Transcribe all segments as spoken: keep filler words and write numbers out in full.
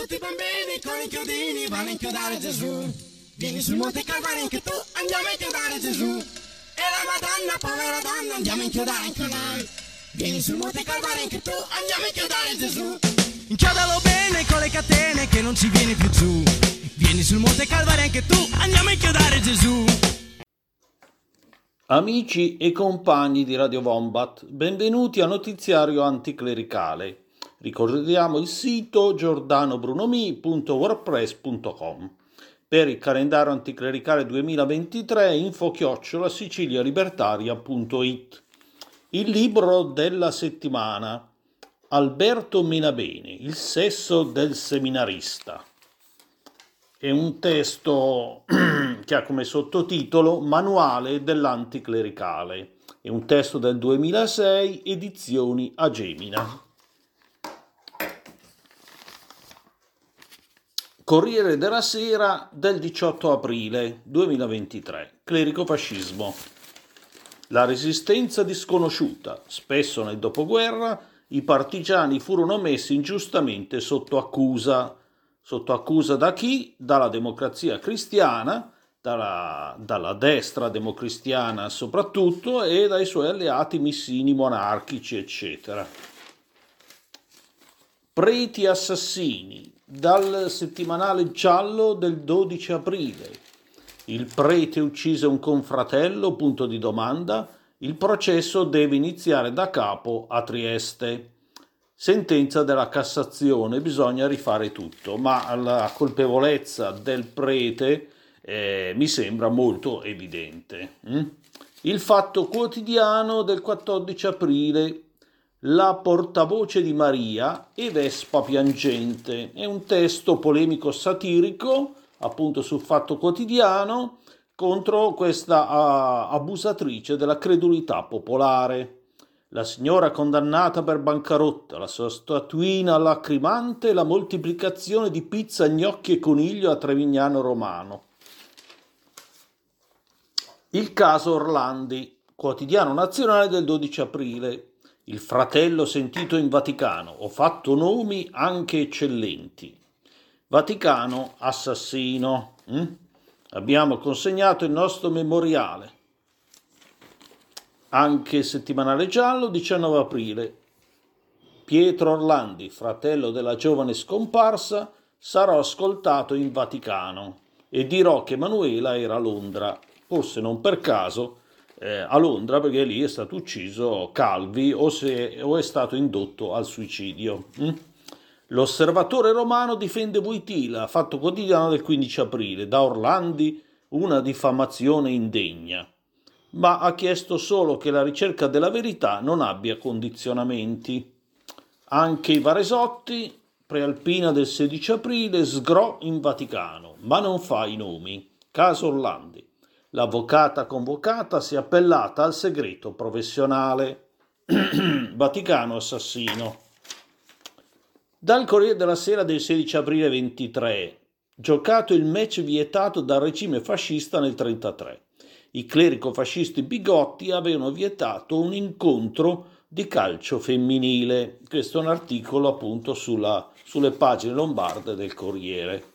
tutti i bambini con i chiodini vanno a inchiodare Gesù. Vieni sul Monte Calvario anche tu, andiamo a inchiodare Gesù. E la Madonna, povera donna, andiamo a inchiodare anche noi. Vieni sul Monte Calvario anche tu, andiamo a inchiodare Gesù. Inchiodalo bene con le catene che non ci vieni più giù. Vieni sul Monte Calvario anche tu, andiamo a inchiodare Gesù. Amici e compagni di Radio Wombat, benvenuti a Notiziario Anticlericale. Ricordiamo il sito giordanobrunomi punto wordpress punto com. Per il calendario anticlericale duemilaventitré info chiocciola sicilialibertaria punto it. Il libro della settimana: Alberto Menabene, il sesso del seminarista. È un testo che ha come sottotitolo Manuale dell'anticlericale. È un testo del duemilasei, edizioni Agemina. Corriere della Sera del diciotto aprile duemilaventitré. Clericofascismo. La resistenza disconosciuta. Spesso nel dopoguerra i partigiani furono messi ingiustamente sotto accusa. Sotto accusa da chi? Dalla Democrazia Cristiana, dalla, dalla destra democristiana soprattutto, e dai suoi alleati missini monarchici, eccetera. Preti assassini, dal settimanale giallo del dodici aprile. Il prete uccise un confratello, punto di domanda. Il processo deve iniziare da capo a Trieste. Sentenza della Cassazione, bisogna rifare tutto, ma la colpevolezza del prete eh, mi sembra molto evidente. Mm? Il Fatto Quotidiano del quattordici aprile, la portavoce di Maria e Vespa piangente. È un testo polemico satirico, appunto sul Fatto Quotidiano, contro questa uh, abusatrice della credulità popolare. La signora condannata per bancarotta, la sua statuina lacrimante, la moltiplicazione di pizza, gnocchi e coniglio a Trevignano Romano. Il caso Orlandi, quotidiano nazionale del dodici aprile. Il fratello sentito in Vaticano, ho fatto nomi anche eccellenti. Vaticano assassino. Mm? Abbiamo consegnato il nostro memoriale. Anche settimanale giallo, diciannove aprile. Pietro Orlandi, fratello della giovane scomparsa, sarò ascoltato in Vaticano e dirò che Manuela era a Londra, forse non per caso eh, a Londra, perché lì è stato ucciso Calvi o, se, o è stato indotto al suicidio. Mm? L'Osservatore Romano difende Wojtyla, Fatto Quotidiano del quindici aprile. Da Orlandi una diffamazione indegna, ma ha chiesto solo che la ricerca della verità non abbia condizionamenti. Anche i Varesotti, Prealpina del sedici aprile, sgro in Vaticano, ma non fa i nomi. Caso Orlandi. L'avvocata convocata si è appellata al segreto professionale. Vaticano assassino. Dal Corriere della Sera del sedici aprile ventitré. Giocato il match vietato dal regime fascista nel trentatré. I clericofascisti bigotti avevano vietato un incontro di calcio femminile. Questo è un articolo appunto sulla, sulle pagine lombarde del Corriere.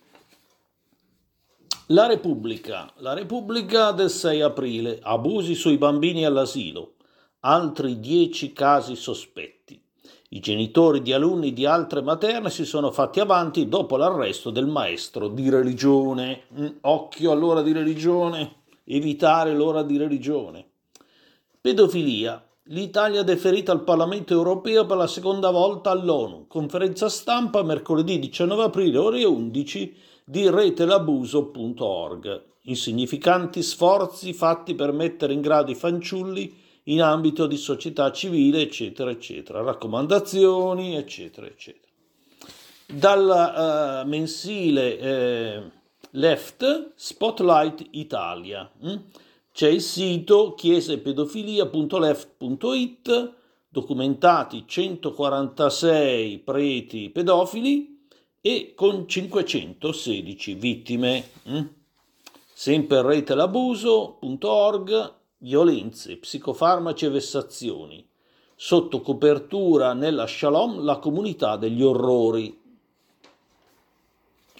La Repubblica. La Repubblica del sei aprile. Abusi sui bambini all'asilo. Altri dieci casi sospetti. I genitori di alunni di altre materne si sono fatti avanti dopo l'arresto del maestro di religione. Occhio all'ora di religione. Evitare l'ora di religione. Pedofilia. L'Italia deferita al Parlamento europeo per la seconda volta all'ONU. Conferenza stampa mercoledì diciannove aprile ore undici di retelabuso punto org. Insignificanti sforzi fatti per mettere in grado i fanciulli in ambito di società civile, eccetera, eccetera. Raccomandazioni, eccetera, eccetera. Dal uh, mensile eh, Left, Spotlight Italia. Mm? C'è il sito chiesepedofilia punto left punto it, documentati centoquarantasei preti pedofili e con cinquecentosedici vittime. Mm? Sempre retelabuso punto org, violenze, psicofarmaci e vessazioni. Sotto copertura nella Shalom, la comunità degli orrori.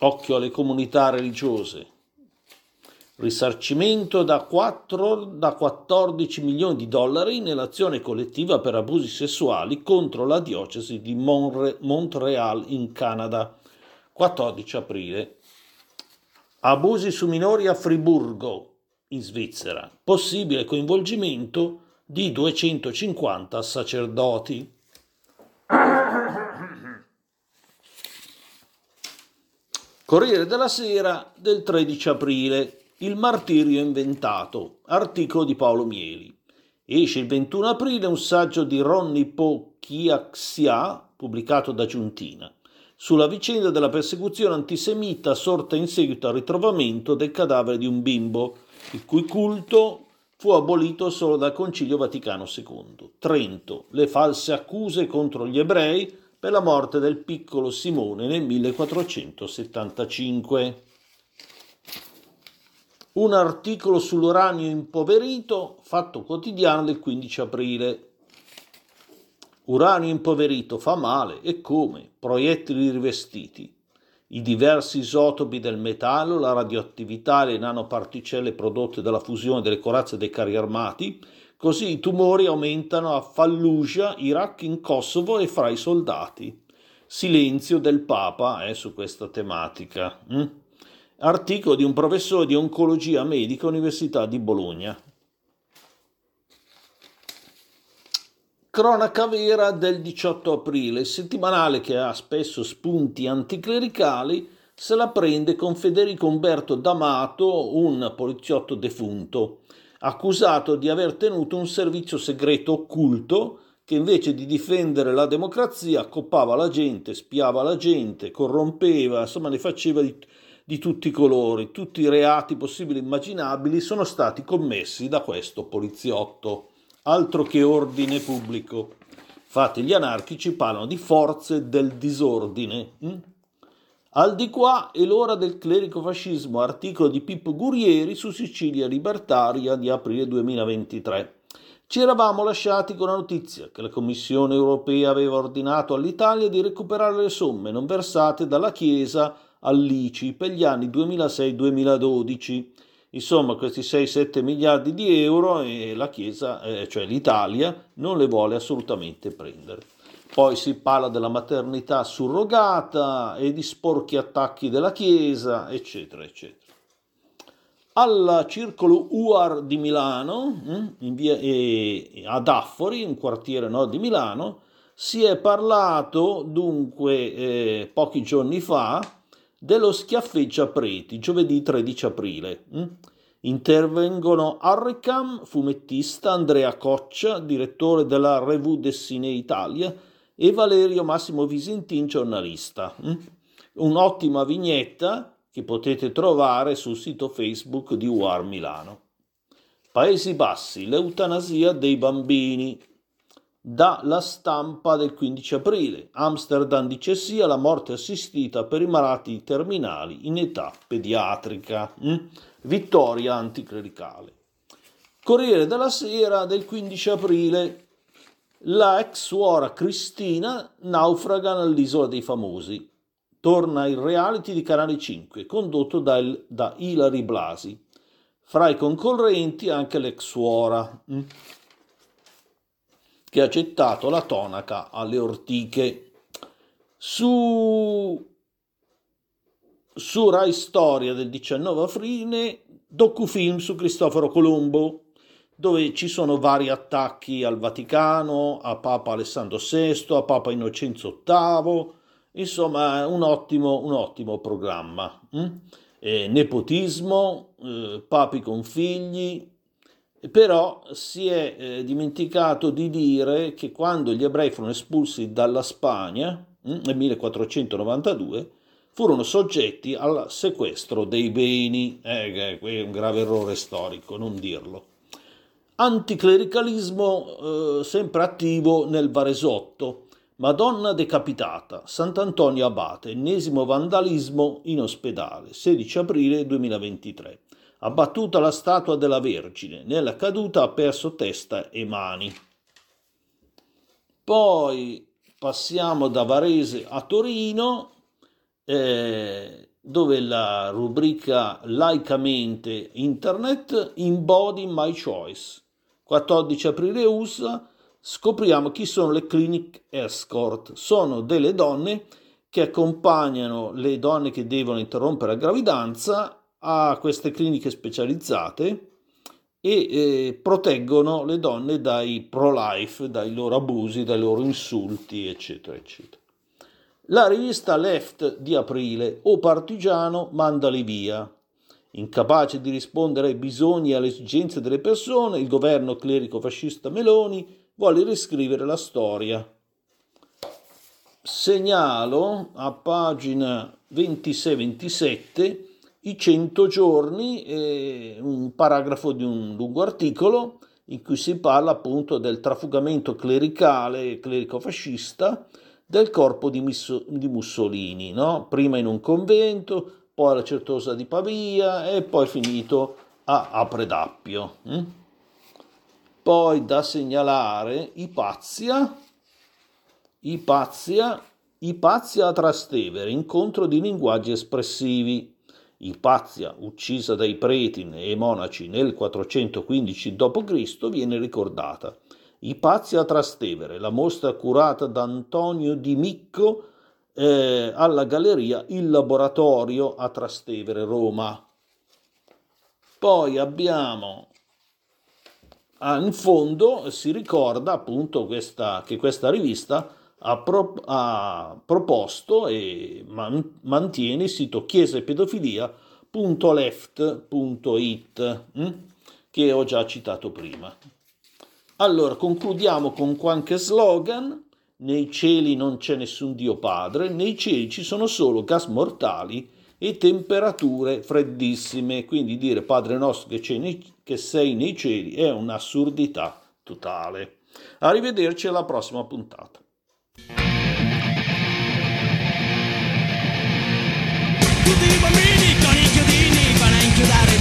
Occhio alle comunità religiose. Risarcimento da, quattro, da quattordici milioni di dollari nell'azione collettiva per abusi sessuali contro la diocesi di Monre, Montreal in Canada. quattordici aprile. Abusi su minori a Friburgo, in Svizzera. Possibile coinvolgimento di duecentocinquanta sacerdoti. Corriere della Sera del tredici aprile. Il martirio inventato. Articolo di Paolo Mieli. Esce il ventuno aprile un saggio di Ronnie Po Chiaxia, pubblicato da Giuntina, sulla vicenda della persecuzione antisemita sorta in seguito al ritrovamento del cadavere di un bimbo, il cui culto fu abolito solo dal Concilio Vaticano secondo. Trento. Le false accuse contro gli ebrei per la morte del piccolo Simone nel millequattrocentosettantacinque. Un articolo sull'uranio impoverito, Fatto Quotidiano del quindici aprile. Uranio impoverito fa male, e come? Proiettili rivestiti. I diversi isotopi del metallo, la radioattività e le nanoparticelle prodotte dalla fusione delle corazze dei carri armati, così i tumori aumentano a Fallujah, Iraq, in Kosovo e fra i soldati. Silenzio del Papa eh, su questa tematica. Hm? Articolo di un professore di oncologia medica Università di Bologna. Cronaca vera del diciotto aprile, il settimanale che ha spesso spunti anticlericali se la prende con Federico Umberto D'Amato, un poliziotto defunto, accusato di aver tenuto un servizio segreto occulto che invece di difendere la democrazia accoppava la gente, spiava la gente, corrompeva, insomma ne faceva di, di tutti i colori. Tutti i reati possibili e immaginabili sono stati commessi da questo poliziotto. Altro che ordine pubblico. Infatti gli anarchici parlano di forze del disordine. Hm? Al di qua è l'ora del clericofascismo, articolo di Pippo Gurieri su Sicilia Libertaria di aprile duemilaventitré. Ci eravamo lasciati con la notizia che la Commissione europea aveva ordinato all'Italia di recuperare le somme non versate dalla Chiesa all'I C I per gli anni duemilasei duemiladodici. Insomma, questi sei sette miliardi di euro e la Chiesa, eh, cioè l'Italia, non le vuole assolutamente prendere. Poi si parla della maternità surrogata e di sporchi attacchi della Chiesa, eccetera, eccetera. Al circolo U A R di Milano, in via, eh, ad Affori, un quartiere nord di Milano, si è parlato dunque eh, pochi giorni fa dello schiaffeggia preti, giovedì tredici aprile. Intervengono Harricam, fumettista, Andrea Coccia, direttore della Revue Dessinée Italia, e Valerio Massimo Visintin, giornalista. Un'ottima vignetta che potete trovare sul sito Facebook di U A R Milano. Paesi Bassi, l'eutanasia dei bambini. Da La Stampa del quindici aprile. Amsterdam dice sì alla morte assistita per i malati terminali in età pediatrica. Mm? Vittoria anticlericale. Corriere della Sera del quindici aprile. La ex suora Cristina naufraga nell'Isola dei Famosi. Torna il reality di Canale cinque, condotto da, il, da Ilary Blasi. Fra i concorrenti anche l'ex suora. Mm? Che ha gettato la tonaca alle ortiche. Su, su Rai Storia del diciannove aprile, docufilm su Cristoforo Colombo, dove ci sono vari attacchi al Vaticano, a Papa Alessandro sesto, a Papa Innocenzo ottavo, insomma un ottimo, un ottimo programma. Mm? Eh, nepotismo, eh, papi con figli. Però si è eh, dimenticato di dire che quando gli ebrei furono espulsi dalla Spagna hm, nel millequattrocentonovantadue furono soggetti al sequestro dei beni. Eh, è un grave errore storico non dirlo. Anticlericalismo eh, sempre attivo nel Varesotto. Madonna decapitata, Sant'Antonio Abate, ennesimo vandalismo in ospedale, sedici aprile duemilaventitré. Abbattuta la statua della Vergine, nella caduta ha perso testa e mani. Poi passiamo da Varese a Torino, eh, dove la rubrica laicamente Internet Embody My Choice. quattordici aprile U S A, scopriamo chi sono le clinic escort. Sono delle donne che accompagnano le donne che devono interrompere la gravidanza a queste cliniche specializzate e eh, proteggono le donne dai pro-life, dai loro abusi, dai loro insulti, eccetera, eccetera. La rivista Left di aprile, O partigiano, mandali via. Incapace di rispondere ai bisogni e alle esigenze delle persone, il governo clerico-fascista Meloni vuole riscrivere la storia. Segnalo a pagina ventisei ventisette i cento giorni, eh, un paragrafo di un lungo articolo in cui si parla appunto del trafugamento clericale, clerico-fascista, del corpo di, Misso, di Mussolini, no? Prima in un convento, poi alla Certosa di Pavia e poi finito a, a Predappio. Hm? Poi da segnalare Ipazia, Ipazia, Ipazia a Trastevere, incontro di linguaggi espressivi. Ipazia, uccisa dai preti e monaci nel quattrocentoquindici dopo Cristo, viene ricordata. Ipazia a Trastevere, la mostra curata da Antonio Di Micco eh, alla Galleria Il Laboratorio a Trastevere, Roma. Poi abbiamo, ah, in fondo si ricorda appunto questa, che questa rivista ha, pro, ha proposto e man, mantiene il sito chiesa e pedofilia punto left punto it hm? che ho già citato prima. Allora, concludiamo con qualche slogan. Nei cieli non c'è nessun Dio Padre, nei cieli ci sono solo gas mortali e temperature freddissime. Quindi dire Padre nostro che, c'è nei, che sei nei cieli è un'assurdità totale. Arrivederci alla prossima puntata. Tutti i bambini con i chiodini vanno a inchiodare